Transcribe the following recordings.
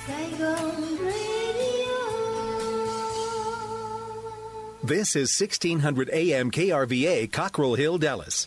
Saigon Radio. This is 1600 AM KRVA, Cockrell Hill, Dallas.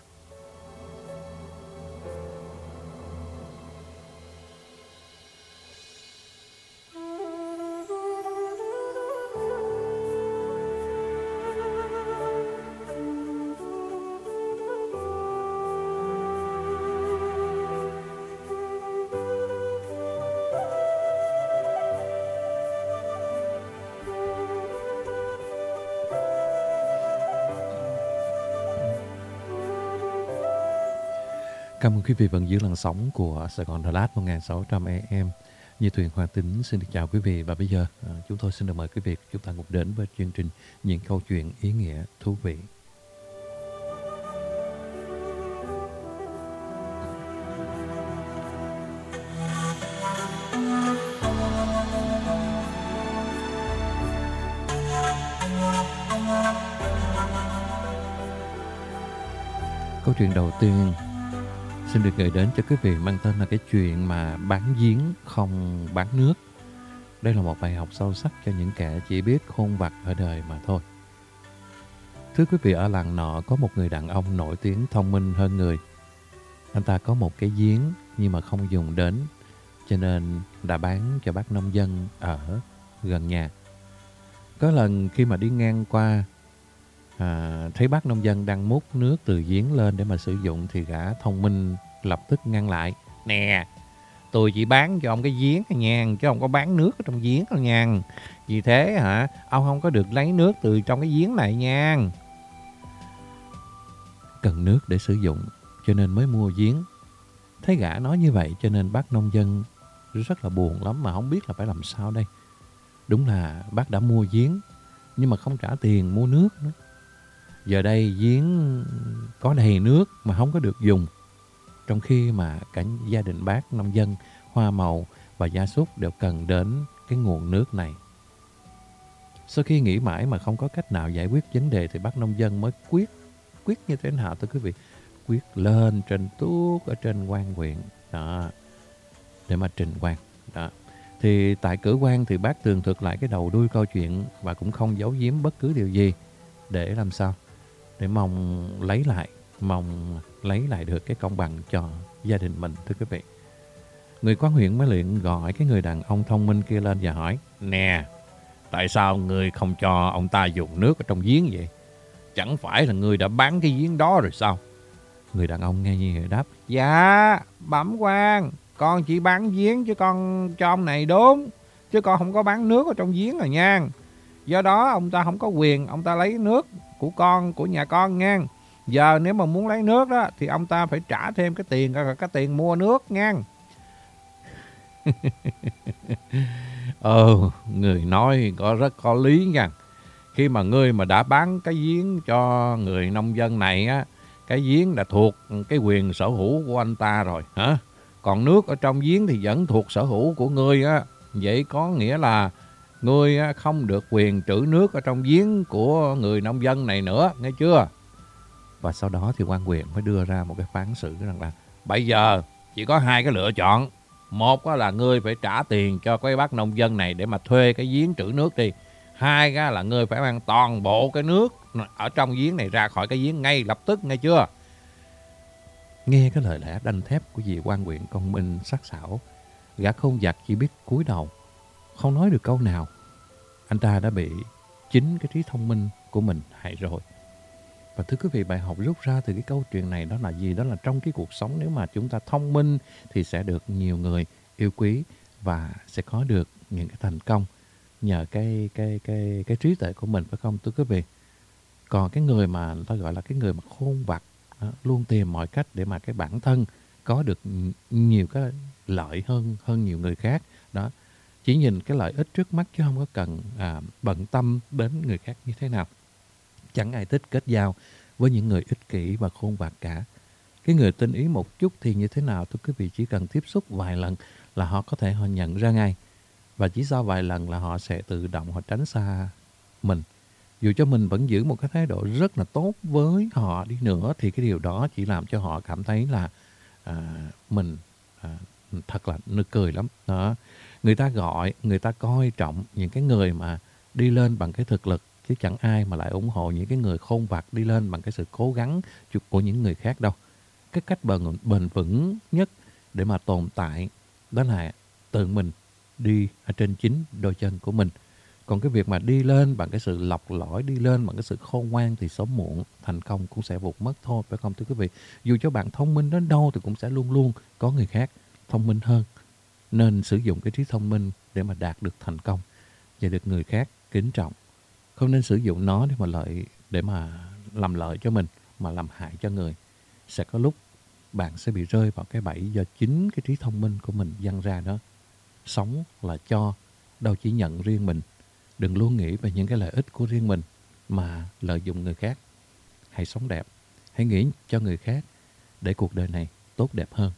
Cảm ơn quý vị vẫn giữ làn sóng của Sài Gòn Đà Lạt 1600 AM. Như Thuyền Hoàng Tính xin được chào quý vị. Và bây giờ chúng tôi xin được mời quý vị chúng ta cùng đến với chương trình Những câu chuyện ý nghĩa thú vị. Câu chuyện đầu tiên xin được gửi đến cho quý vị mang tên là cái chuyện mà bán giếng không bán nước. Đây là một bài học sâu sắc cho những kẻ chỉ biết khôn vặt ở đời mà thôi. Thưa quý vị, ở làng nọ có một người đàn ông nổi tiếng thông minh hơn người. Anh ta có một cái giếng nhưng mà không dùng đến, cho nên đã bán cho bác nông dân ở gần nhà. Có lần khi mà đi ngang qua, thấy bác nông dân đang múc nước từ giếng lên để mà sử dụng thì gã thông minh lập tức ngăn lại. Nè, tôi chỉ bán cho ông cái giếng nha, chứ không có bán nước ở trong giếng đâu nha. Vì thế ông không có được lấy nước từ trong cái giếng này nha. Cần nước để sử dụng cho nên mới mua giếng. Thấy gã nói như vậy cho nên bác nông dân rất là buồn lắm mà không biết là phải làm sao đây. Đúng là bác đã mua giếng nhưng mà không trả tiền mua nước nữa. Giờ đây giếng có đầy nước mà không có được dùng. Trong khi mà cả gia đình bác nông dân, hoa màu và gia súc đều cần đến cái nguồn nước này. Sau khi nghĩ mãi mà không có cách nào giải quyết vấn đề thì bác nông dân mới quyết như thế nào thưa quý vị? Quyết lên trên tuốt ở trên quan huyện đó, để mà trình quan đó. Thì tại cửa quan thì bác tường thuật lại cái đầu đuôi câu chuyện và cũng không giấu giếm bất cứ điều gì để làm sao? Để mong lấy lại được cái công bằng cho gia đình mình thưa quý vị. Người quan huyện mới liền gọi cái người đàn ông thông minh kia lên và hỏi: Nè, tại sao ngươi không cho ông ta dùng nước ở trong giếng vậy? Chẳng phải là ngươi đã bán cái giếng đó rồi sao? Người đàn ông nghe như vậy đáp: Dạ, bẩm quan, con chỉ bán giếng chứ con cho ông này đúng, chứ con không có bán nước ở trong giếng rồi nha. Do đó ông ta không có quyền ông ta lấy nước của nhà con nha. Giờ nếu mà muốn lấy nước đó thì ông ta phải trả thêm cái tiền mua nước nha. Người nói rất có lý nha. Khi mà ngươi mà đã bán cái giếng cho người nông dân này á, cái giếng đã thuộc cái quyền sở hữu của anh ta rồi hả? Còn nước ở trong giếng thì vẫn thuộc sở hữu của ngươi á. Vậy có nghĩa là ngươi không được quyền trữ nước ở trong giếng của người nông dân này nữa, nghe chưa? Và sau đó thì quan huyện mới đưa ra một cái phán xử rằng là bây giờ chỉ có hai cái lựa chọn. Một là ngươi phải trả tiền cho cái bác nông dân này để mà thuê cái giếng trữ nước đi. Hai là ngươi phải mang toàn bộ cái nước ở trong giếng này ra khỏi cái giếng ngay lập tức, nghe chưa? Nghe cái lời lẽ đanh thép của vị quan huyện công minh sắc sảo, gã khôn vặt chỉ biết cúi đầu, không nói được câu nào. Anh ta đã bị chính cái trí thông minh của mình hại rồi. Và thưa quý vị, bài học rút ra từ cái câu chuyện này đó là gì? Đó là trong cái cuộc sống nếu mà chúng ta thông minh thì sẽ được nhiều người yêu quý và sẽ có được những cái thành công nhờ cái trí tuệ của mình, phải không thưa quý vị? Còn cái người mà ta gọi là cái người mà khôn vặt luôn tìm mọi cách để mà cái bản thân có được nhiều cái lợi hơn nhiều người khác đó. Chỉ nhìn cái lợi ích trước mắt chứ không có cần bận tâm đến người khác như thế nào. Chẳng ai thích kết giao với những người ích kỷ và khôn vặt cả. Cái người tinh ý một chút thì như thế nào thưa quý vị? Chỉ cần tiếp xúc vài lần là họ có thể họ nhận ra ngay. Và chỉ sau vài lần là họ sẽ tự động họ tránh xa mình. Dù cho mình vẫn giữ một cái thái độ rất là tốt với họ đi nữa thì cái điều đó chỉ làm cho họ cảm thấy là mình thật là nực cười lắm đó. Người ta coi trọng những cái người mà đi lên bằng cái thực lực, chứ chẳng ai mà lại ủng hộ những cái người khôn vặt đi lên bằng cái sự cố gắng của những người khác đâu. Cái cách bền vững nhất để mà tồn tại đó là tự mình đi ở trên chính đôi chân của mình. Còn cái việc mà đi lên bằng cái sự lọc lõi, đi lên bằng cái sự khôn ngoan thì sớm muộn thành công cũng sẽ vụt mất thôi, phải không thưa quý vị? Dù cho bạn thông minh đến đâu thì cũng sẽ luôn luôn có người khác thông minh hơn. Nên sử dụng cái trí thông minh để mà đạt được thành công và được người khác kính trọng. Không nên sử dụng nó để mà làm lợi cho mình mà làm hại cho người. Sẽ có lúc bạn sẽ bị rơi vào cái bẫy do chính cái trí thông minh của mình dăng ra đó. Sống là cho, đâu chỉ nhận riêng mình. Đừng luôn nghĩ về những cái lợi ích của riêng mình mà lợi dụng người khác. Hãy sống đẹp, hãy nghĩ cho người khác để cuộc đời này tốt đẹp hơn.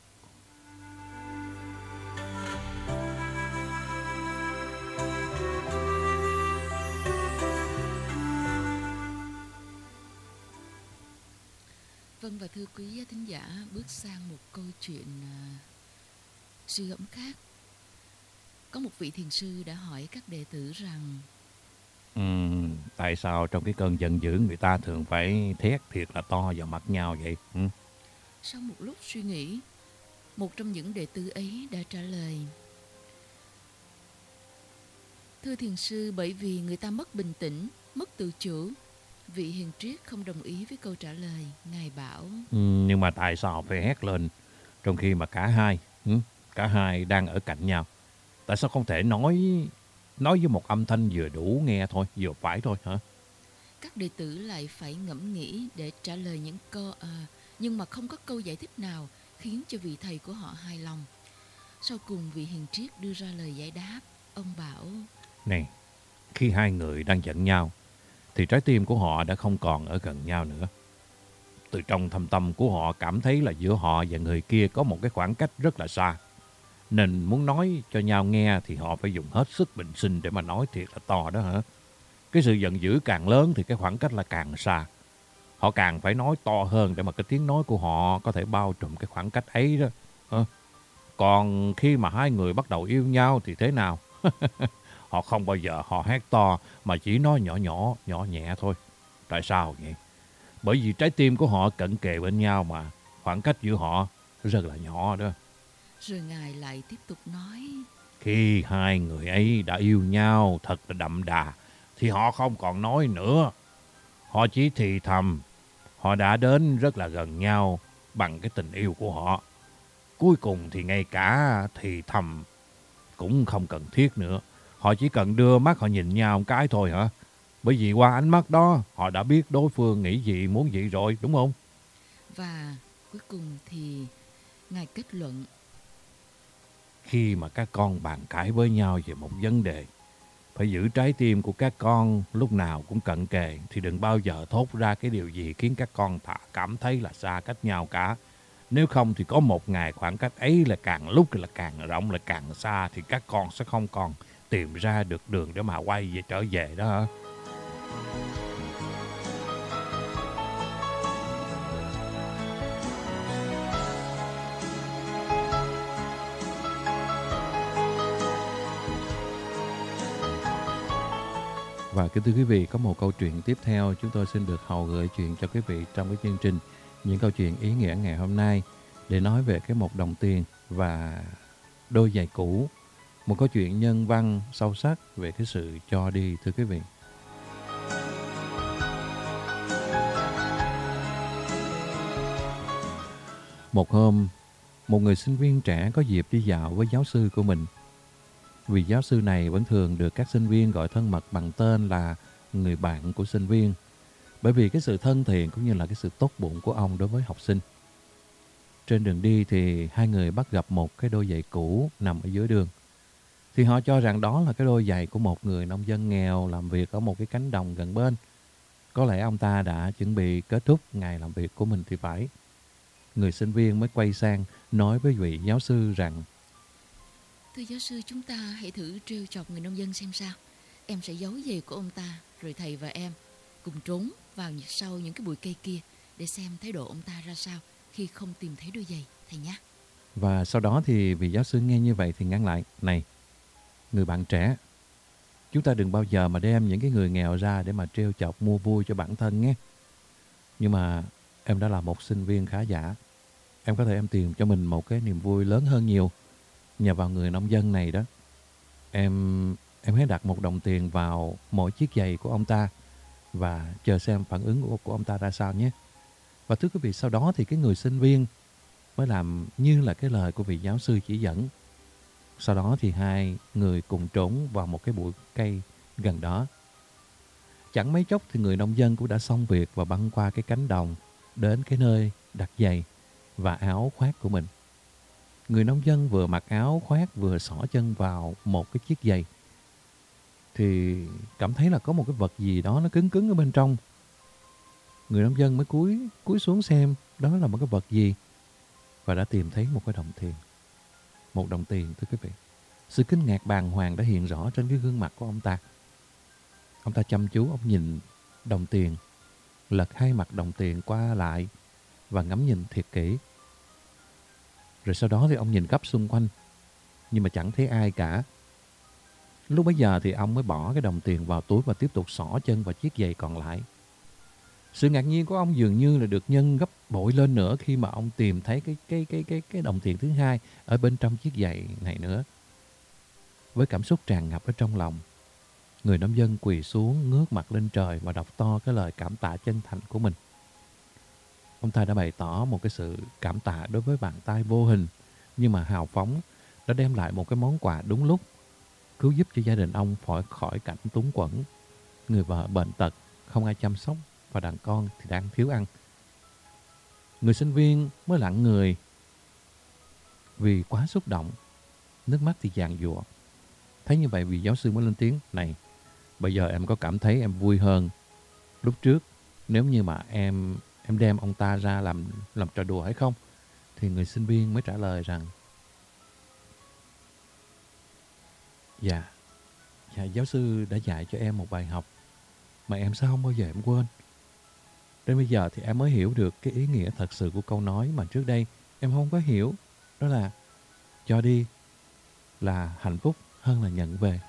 Vâng, và thưa quý thính giả, bước sang một câu chuyện suy gẫm khác. Có một vị thiền sư đã hỏi các đệ tử rằng Tại sao trong cái cơn giận dữ người ta thường phải thét thiệt là to vào mặt nhau vậy? Sau một lúc suy nghĩ, một trong những đệ tử ấy đã trả lời: Thưa thiền sư, bởi vì người ta mất bình tĩnh, mất tự chủ. Vị hiền triết không đồng ý với câu trả lời. Ngài bảo: Nhưng mà tại sao phải hét lên trong khi mà cả hai đang ở cạnh nhau? Tại sao không thể nói với một âm thanh vừa đủ nghe thôi, vừa phải thôi hả? Các đệ tử lại phải ngẫm nghĩ để trả lời những câu nhưng mà không có câu giải thích nào khiến cho vị thầy của họ hài lòng. Sau cùng vị hiền triết đưa ra lời giải đáp. Ông bảo: Này, khi hai người đang giận nhau thì trái tim của họ đã không còn ở gần nhau nữa. Từ trong thâm tâm của họ cảm thấy là giữa họ và người kia có một cái khoảng cách rất là xa. Nên muốn nói cho nhau nghe thì họ phải dùng hết sức bình sinh để mà nói thiệt là to đó hả? Cái sự giận dữ càng lớn thì cái khoảng cách là càng xa. Họ càng phải nói to hơn để mà cái tiếng nói của họ có thể bao trùm cái khoảng cách ấy đó. Còn khi mà hai người bắt đầu yêu nhau thì thế nào? Họ không bao giờ họ hét to mà chỉ nói nhỏ nhẹ thôi. Tại sao vậy? Bởi vì trái tim của họ cận kề bên nhau mà khoảng cách giữa họ rất là nhỏ đó. Rồi Ngài lại tiếp tục nói: Khi hai người ấy đã yêu nhau thật là đậm đà thì họ không còn nói nữa. Họ chỉ thì thầm. Họ đã đến rất là gần nhau bằng cái tình yêu của họ. Cuối cùng thì ngay cả thì thầm cũng không cần thiết nữa. Họ chỉ cần đưa mắt họ nhìn nhau một cái thôi hả? Bởi vì qua ánh mắt đó họ đã biết đối phương nghĩ gì, muốn gì rồi, đúng không? Và cuối cùng thì Ngài kết luận: Khi mà các con bàn cãi với nhau về một vấn đề, phải giữ trái tim của các con lúc nào cũng cận kề, thì đừng bao giờ thốt ra cái điều gì khiến các con cảm thấy là xa cách nhau cả. Nếu không thì có một ngày khoảng cách ấy là càng lúc là càng rộng, là càng xa, thì các con sẽ không còn tìm ra được đường để mà quay về trở về đó hả? Và kính thưa quý vị, có một câu chuyện tiếp theo chúng tôi xin được hầu gửi chuyện cho quý vị trong cái chương trình Những câu chuyện ý nghĩa ngày hôm nay, để nói về cái 1 đồng tiền và đôi giày cũ. Một câu chuyện nhân văn sâu sắc về cái sự cho đi, thưa quý vị. Một hôm, một người sinh viên trẻ có dịp đi dạo với giáo sư của mình. Vì giáo sư này vẫn thường được các sinh viên gọi thân mật bằng tên là người bạn của sinh viên, bởi vì cái sự thân thiện cũng như là cái sự tốt bụng của ông đối với học sinh. Trên đường đi thì hai người bắt gặp một cái đôi giày cũ nằm ở dưới đường. Thì họ cho rằng đó là cái đôi giày của một người nông dân nghèo làm việc ở một cái cánh đồng gần bên. Có lẽ ông ta đã chuẩn bị kết thúc ngày làm việc của mình thì phải. Người sinh viên mới quay sang nói với vị giáo sư rằng: Thưa giáo sư, chúng ta hãy thử trêu chọc người nông dân xem sao. Em sẽ giấu giày của ông ta, rồi thầy và em cùng trốn vào sau những cái bụi cây kia để xem thái độ ông ta ra sao khi không tìm thấy đôi giày, thầy nhé. Và sau đó thì vị giáo sư nghe như vậy thì ngăn lại: Này, Người bạn trẻ, chúng ta đừng bao giờ mà đem những cái người nghèo ra để mà trêu chọc mua vui cho bản thân nhé. Nhưng mà em đã là một sinh viên khá giả. Em có thể em tìm cho mình một cái niềm vui lớn hơn nhiều nhờ vào người nông dân này đó. Em hãy đặt 1 đồng tiền vào mỗi chiếc giày của ông ta và chờ xem phản ứng của ông ta ra sao nhé. Và thưa quý vị, sau đó thì cái người sinh viên mới làm như là cái lời của vị giáo sư chỉ dẫn. Sau đó thì hai người cùng trốn vào một cái bụi cây gần đó. Chẳng mấy chốc thì người nông dân cũng đã xong việc và băng qua cái cánh đồng đến cái nơi đặt giày và áo khoác của mình. Người nông dân vừa mặc áo khoác vừa xỏ chân vào một cái chiếc giày thì cảm thấy là có một cái vật gì đó nó cứng cứng ở bên trong. Người nông dân mới cúi xuống xem đó là một cái vật gì và đã tìm thấy một cái đồng tiền. 1 đồng tiền, thưa quý vị. Sự kinh ngạc bàng hoàng đã hiện rõ trên cái gương mặt của ông ta. Ông ta chăm chú, ông nhìn đồng tiền, lật hai mặt đồng tiền qua lại và ngắm nhìn thiệt kỹ. Rồi sau đó thì ông nhìn khắp xung quanh, nhưng mà chẳng thấy ai cả. Lúc bấy giờ thì ông mới bỏ cái đồng tiền vào túi và tiếp tục xỏ chân vào chiếc giày còn lại. Sự ngạc nhiên của ông dường như là được nhân gấp bội lên nữa khi mà ông tìm thấy cái đồng tiền thứ hai ở bên trong chiếc giày này nữa. Với cảm xúc tràn ngập ở trong lòng, người nông dân quỳ xuống ngước mặt lên trời và đọc to cái lời cảm tạ chân thành của mình. Ông ta đã bày tỏ một cái sự cảm tạ đối với bàn tay vô hình nhưng mà hào phóng đã đem lại một cái món quà đúng lúc, cứu giúp cho gia đình ông khỏi cảnh túng quẫn. Người vợ bệnh tật, không ai chăm sóc và đàn con thì đang thiếu ăn. Người sinh viên mới lặng người vì quá xúc động, nước mắt thì giàn giụa. Thấy như vậy vị giáo sư mới lên tiếng: "Này, bây giờ em có cảm thấy em vui hơn lúc trước nếu như mà em đem ông ta ra làm trò đùa hay không?" Thì người sinh viên mới trả lời rằng: Dạ, giáo sư đã dạy cho em một bài học mà em sẽ không bao giờ em quên. Đến bây giờ thì em mới hiểu được cái ý nghĩa thật sự của câu nói mà trước đây em không có hiểu. Đó là cho đi là hạnh phúc hơn là nhận về.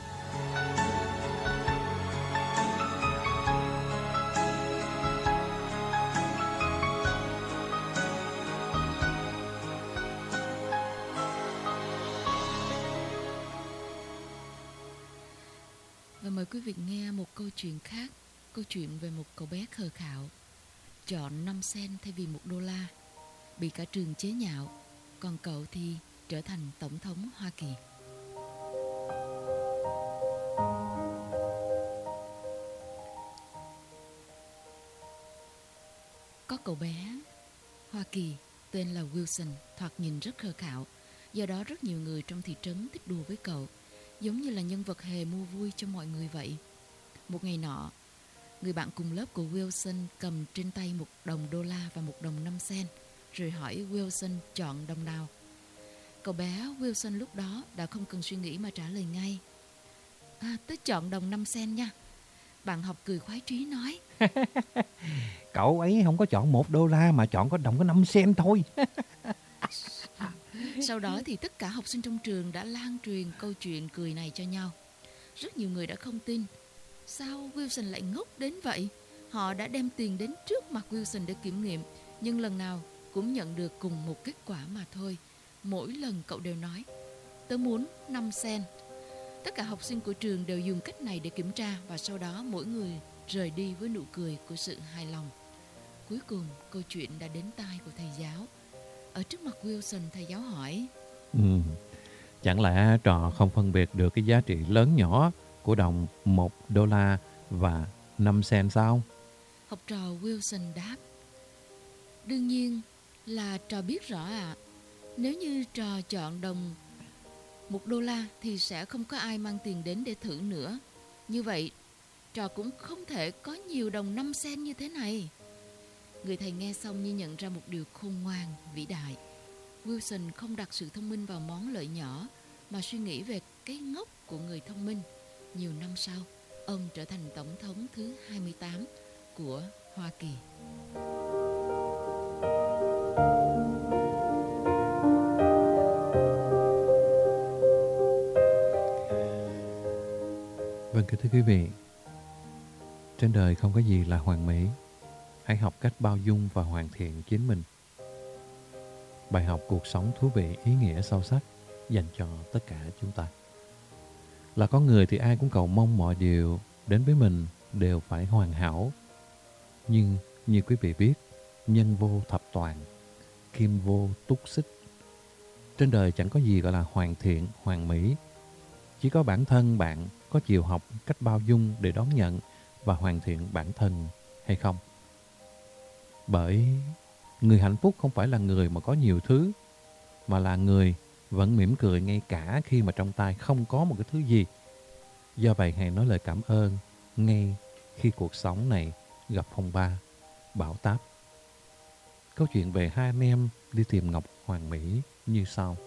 Và mời quý vị nghe một câu chuyện khác. Câu chuyện về một cậu bé khờ khạo chọn 5 sen thay vì $1, bị cả trường chế nhạo, còn cậu thì trở thành tổng thống Hoa Kỳ. Có cậu bé Hoa Kỳ tên là Wilson, thoạt nhìn rất khờ khạo, do đó rất nhiều người trong thị trấn thích đùa với cậu, giống như là nhân vật hề mua vui cho mọi người vậy. Một ngày nọ, người bạn cùng lớp của Wilson cầm trên tay $1 và $1.05, rồi hỏi Wilson chọn đồng nào. Cậu bé Wilson lúc đó đã không cần suy nghĩ mà trả lời ngay: "Tớ chọn đồng 5 sen nha." Bạn học cười khoái trí nói: Cậu ấy không có chọn $1 mà chọn có đồng có 5 sen thôi. Sau đó thì tất cả học sinh trong trường đã lan truyền câu chuyện cười này cho nhau. Rất nhiều người đã không tin. Sao Wilson lại ngốc đến vậy? Họ đã đem tiền đến trước mặt Wilson để kiểm nghiệm, nhưng lần nào cũng nhận được cùng một kết quả mà thôi. Mỗi lần cậu đều nói: "Tớ muốn 5 sen." Tất cả học sinh của trường đều dùng cách này để kiểm tra, và sau đó mỗi người rời đi với nụ cười của sự hài lòng. Cuối cùng, câu chuyện đã đến tai của thầy giáo. Ở trước mặt Wilson, thầy giáo hỏi: Chẳng lẽ trò không phân biệt được cái giá trị lớn nhỏ của đồng $1 và 5 sen sao? Học trò Wilson đáp: "Đương nhiên là trò biết rõ ạ. Nếu như trò chọn đồng $1 thì sẽ không có ai mang tiền đến để thử nữa. Như vậy, trò cũng không thể có nhiều đồng 5 sen như thế này." Người thầy nghe xong như nhận ra một điều khôn ngoan, vĩ đại. Wilson không đặt sự thông minh vào món lợi nhỏ, mà suy nghĩ về cái ngốc của người thông minh. Nhiều năm sau, ông trở thành tổng thống thứ 28 của Hoa Kỳ. Vâng, kính thưa quý vị, trên đời không có gì là hoàn mỹ. Hãy học cách bao dung và hoàn thiện chính mình. Bài học cuộc sống thú vị, ý nghĩa sâu sắc dành cho tất cả chúng ta. Là con người thì ai cũng cầu mong mọi điều đến với mình đều phải hoàn hảo. Nhưng như quý vị biết, nhân vô thập toàn, kim vô túc xích. Trên đời chẳng có gì gọi là hoàn thiện, hoàn mỹ. Chỉ có bản thân bạn có chịu học cách bao dung để đón nhận và hoàn thiện bản thân hay không. Bởi người hạnh phúc không phải là người mà có nhiều thứ, mà là người vẫn mỉm cười ngay cả khi mà trong tay không có một cái thứ gì. Do vậy hãy nói lời cảm ơn ngay khi cuộc sống này gặp phong ba, bão táp. Câu chuyện về hai anh em đi tìm ngọc hoàn mỹ như sau.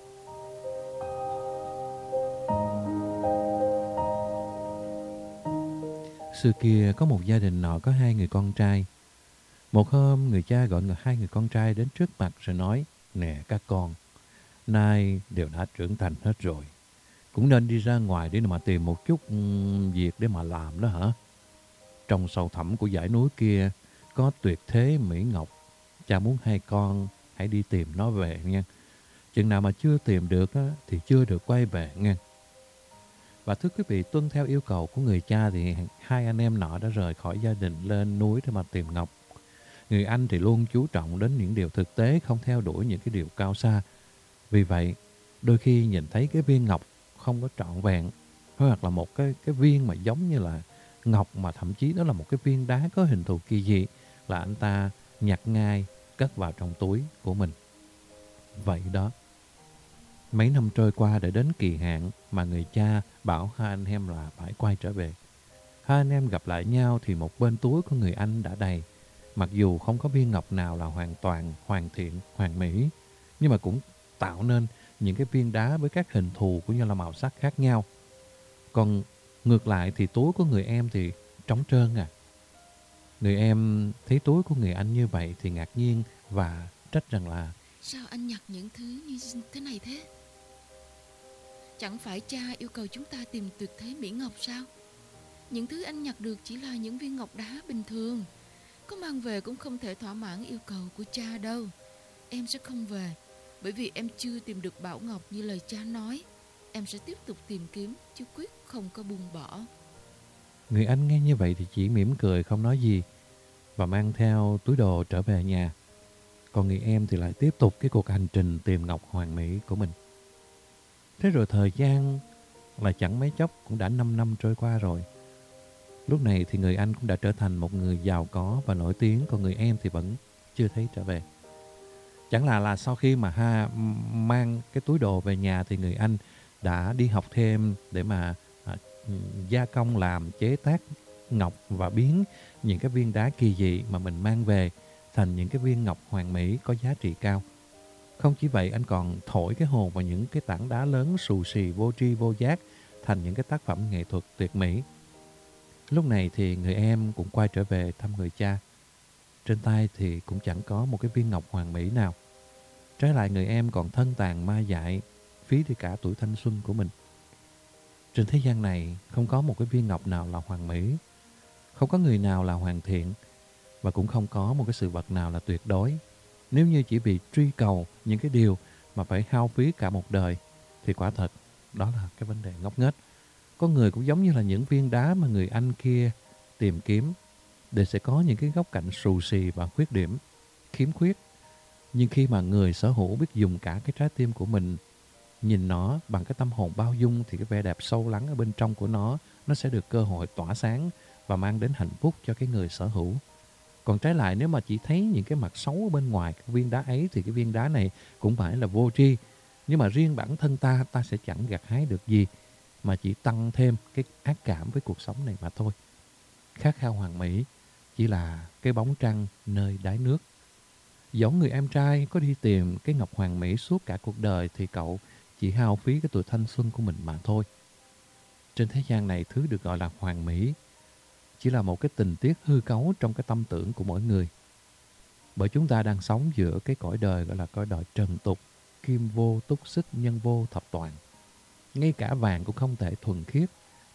Xưa kia có một gia đình nọ có hai người con trai. Một hôm người cha gọi hai người con trai đến trước mặt rồi nói: Nè các con, nay đều đã trưởng thành hết rồi, cũng nên đi ra ngoài để mà tìm một chút việc để mà làm đó hả? Trong sâu thẳm của dãy núi kia có tuyệt thế mỹ ngọc. Cha muốn hai con hãy đi tìm nó về nha. Chừng nào mà chưa tìm được á, thì chưa được quay về nha. Và thưa quý vị, tuân theo yêu cầu của người cha thì hai anh em nọ đã rời khỏi gia đình lên núi để mà tìm ngọc. Người anh thì luôn chú trọng đến những điều thực tế, không theo đuổi những cái điều cao xa. Vì vậy, đôi khi nhìn thấy cái viên ngọc không có trọn vẹn, hoặc là một cái viên mà giống như là ngọc mà thậm chí đó là một cái viên đá có hình thù kỳ dị, là anh ta nhặt ngay, cất vào trong túi của mình. Vậy đó. Mấy năm trôi qua để đến kỳ hạn mà người cha bảo hai anh em là phải quay trở về. Hai anh em gặp lại nhau thì một bên túi của người anh đã đầy. Mặc dù không có viên ngọc nào là hoàn toàn, hoàn thiện, hoàn mỹ, nhưng mà cũng tạo nên những cái viên đá với các hình thù cũng như là màu sắc khác nhau. Còn ngược lại thì túi của người em thì trống trơn à. Người em thấy túi của người anh như vậy thì ngạc nhiên và trách rằng là: Sao anh nhặt những thứ như thế này thế? Chẳng phải cha yêu cầu chúng ta tìm tuyệt thế mỹ ngọc sao? Những thứ anh nhặt được chỉ là những viên ngọc đá bình thường, có mang về cũng không thể thỏa mãn yêu cầu của cha đâu. Em sẽ không về, bởi vì em chưa tìm được bảo ngọc như lời cha nói. Em sẽ tiếp tục tìm kiếm, chứ quyết không có buông bỏ. Người anh nghe như vậy thì chỉ mỉm cười không nói gì và mang theo túi đồ trở về nhà. Còn người em thì lại tiếp tục cái cuộc hành trình tìm ngọc hoàn mỹ của mình. Thế rồi thời gian là chẳng mấy chốc cũng đã 5 năm trôi qua rồi. Lúc này thì người anh cũng đã trở thành một người giàu có và nổi tiếng, còn người em thì vẫn chưa thấy trở về. Chẳng là sau khi mà mang cái túi đồ về nhà thì người anh đã đi học thêm để mà gia công làm chế tác ngọc và biến những cái viên đá kỳ dị mà mình mang về thành những cái viên ngọc hoàn mỹ có giá trị cao. Không chỉ vậy, anh còn thổi cái hồn vào những cái tảng đá lớn xù xì vô tri vô giác thành những cái tác phẩm nghệ thuật tuyệt mỹ. Lúc này thì người em cũng quay trở về thăm người cha. Trên tay thì cũng chẳng có một cái viên ngọc hoàn mỹ nào. Trái lại người em còn thân tàn ma dại, phí đi cả tuổi thanh xuân của mình. Trên thế gian này không có một cái viên ngọc nào là hoàn mỹ, không có người nào là hoàn thiện, và cũng không có một cái sự vật nào là tuyệt đối. Nếu như chỉ vì truy cầu những cái điều mà phải hao phí cả một đời thì quả thật đó là cái vấn đề ngốc nghếch. Con người cũng giống như là những viên đá mà người anh kia tìm kiếm, để sẽ có những cái góc cạnh xù xì và khuyết điểm, khiếm khuyết. Nhưng khi mà người sở hữu biết dùng cả cái trái tim của mình nhìn nó bằng cái tâm hồn bao dung thì cái vẻ đẹp sâu lắng ở bên trong của nó sẽ được cơ hội tỏa sáng và mang đến hạnh phúc cho cái người sở hữu. Còn trái lại, nếu mà chỉ thấy những cái mặt xấu ở bên ngoài cái viên đá ấy thì cái viên đá này cũng phải là vô tri. Nhưng mà riêng bản thân ta sẽ chẳng gặt hái được gì, mà chỉ tăng thêm cái ác cảm với cuộc sống này mà thôi. Khát khao hoàn mỹ chỉ là cái bóng trăng nơi đáy nước. Dẫu người em trai có đi tìm cái ngọc hoàn mỹ suốt cả cuộc đời thì cậu chỉ hao phí cái tuổi thanh xuân của mình mà thôi. Trên thế gian này, thứ được gọi là hoàn mỹ chỉ là một cái tình tiết hư cấu trong cái tâm tưởng của mỗi người. Bởi chúng ta đang sống giữa cái cõi đời gọi là cõi đời trần tục, kim vô túc xích, nhân vô thập toàn. Ngay cả vàng cũng không thể thuần khiết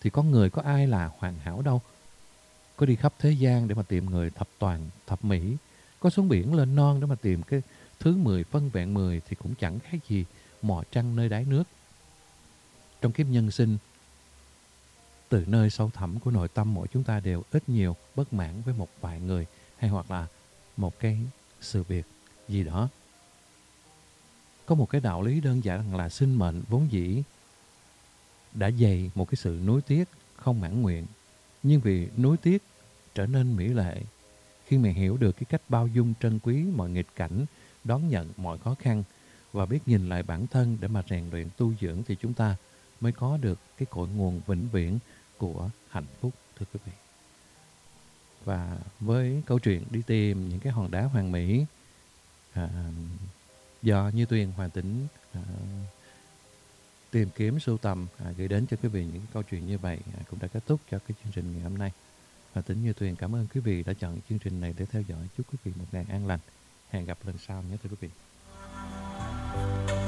thì con người có ai là hoàn hảo đâu. Có đi khắp thế gian để mà tìm người thập toàn, thập mỹ, có xuống biển lên non để mà tìm cái thứ 10 phân vẹn 10 thì cũng chẳng khác gì mò trăng nơi đáy nước. Trong kiếp nhân sinh, từ nơi sâu thẳm của nội tâm mỗi chúng ta đều ít nhiều bất mãn với một vài người hay hoặc là một cái sự việc gì đó. Có một cái đạo lý đơn giản rằng là sinh mệnh vốn dĩ đã dày một cái sự nuối tiếc không mãn nguyện. Nhưng vì nuối tiếc trở nên mỹ lệ, khi mình hiểu được cái cách bao dung trân quý mọi nghịch cảnh, đón nhận mọi khó khăn và biết nhìn lại bản thân để mà rèn luyện tu dưỡng thì chúng ta mới có được cái cội nguồn vĩnh viễn của hạnh phúc, thưa quý vị. Và với câu chuyện đi tìm những cái hòn đá hoàn mỹ do Như Tuyền Hoàng Tĩnh tìm kiếm sưu tầm gửi đến cho quý vị những câu chuyện như vậy cũng đã kết thúc cho cái chương trình ngày hôm nay. Hoàng Tĩnh Như Tuyền cảm ơn quý vị đã chọn chương trình này để theo dõi. Chúc quý vị một ngày an lành. Hẹn gặp lần sau nhé thưa quý vị.